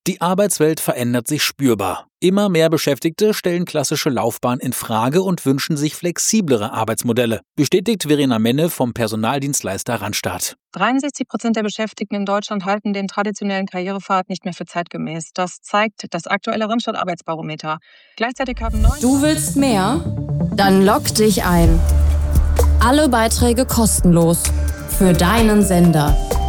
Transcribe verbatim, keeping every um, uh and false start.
Die Arbeitswelt verändert sich spürbar. Immer mehr Beschäftigte stellen klassische Laufbahn in Frage und wünschen sich flexiblere Arbeitsmodelle, bestätigt Verena Menne vom Personaldienstleister Randstad. dreiundsechzig Prozent der Beschäftigten in Deutschland halten den traditionellen Karrierepfad nicht mehr für zeitgemäß. Das zeigt das aktuelle Randstad Arbeitsbarometer. Gleichzeitig haben neun... Du willst mehr? Dann log dich ein. Alle Beiträge kostenlos. Für deinen Sender.